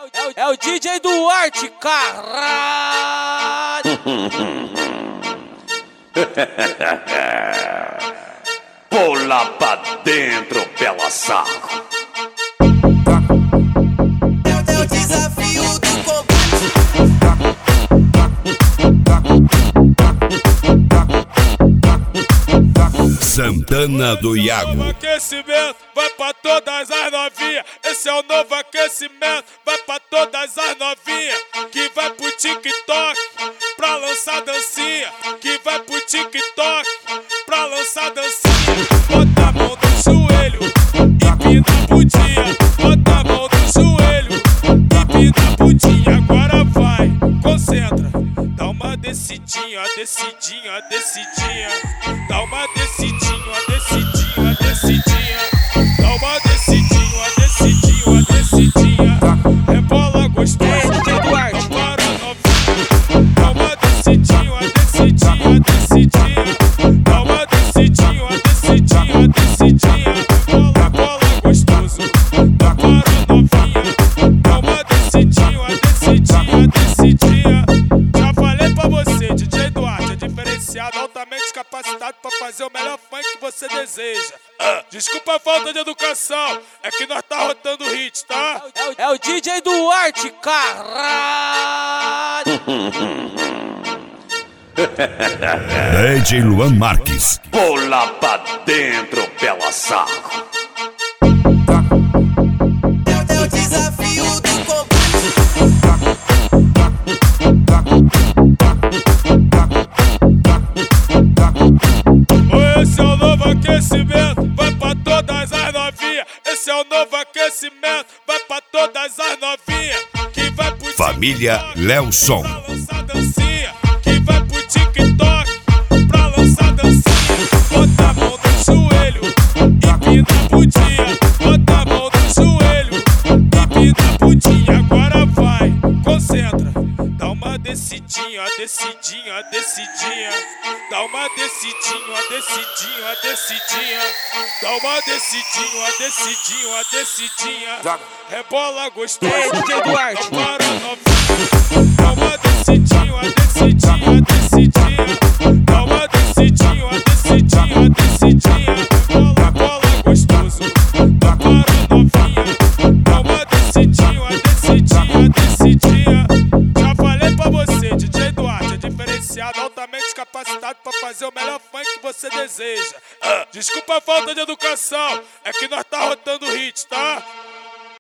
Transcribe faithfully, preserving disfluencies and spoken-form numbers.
É o D J Duarte, caralho! Pula pra dentro, bela saco. É o desafio do combate. Santana do Iago. Novo aquecimento, vai pra todas as novinhas. Esse é o novo aquecimento, vai pra todas as novinhas. Que vai pro TikTok pra lançar dancinha. Que vai pro TikTok pra lançar dancinha. Bota a mão no joelho e pina a bundinha. Bota a mão no joelho e pina a bundinha. Agora vai, concentra. Dá uma descidinha, descidinha, descidinha. Dá uma descidinha, descidinha, descidinha. Dá uma descidinha, descidinha, descidinha. Rebola gostoso, Duarte. para novinha. Dá uma descidinha, descidinha, descidinha. Dá uma descidinha, descidinha, descidinha. Rebola, bola gostoso, para novinha. Dá uma descidinha, descidinha, descidinha. Já falei pra você, D J Duarte é diferenciado, altamente capacitado pra fazer o melhor funk que você deseja. Ah, desculpa a falta de educação, é que nós tá rotando hit, tá? É o D J Duarte, caralho! D J Luan Marques. Pula pra dentro, bela saco. É o desafio do combate. Esse é o novo aquecimento, vai pra todas as novinhas. Esse é o novo aquecimento, vai pra todas as novinhas. Que vai pro Família TikTok Lelson. pra lançar dancinha. Que vai pro TikTok pra lançar dancinha. Bota a mão no joelho e pina a bundinha. Bota a mão no joelho e pina a bundinha. Agora vai, concentra. Dá uma descidinha, descidinha, descidinha. Dá uma descidinha, descidinha, descidinha. Dá uma descidinha, descidinha, descidinha. Rebola gostoso, Ei, D J Duarte. para novinha. Dá uma descidinha, descidinha, descidinha. Dá uma descidinha, descidinha, descidinha. Rebola, bola gostoso, para novinha. Dá uma descidinha, descidinha, descidinha. Já falei pra você, D J Duarte é diferenciado, altamente capacitado pra fazer o melhor funk que você deseja. Ah, desculpa a falta de educação, é que nós tá rotando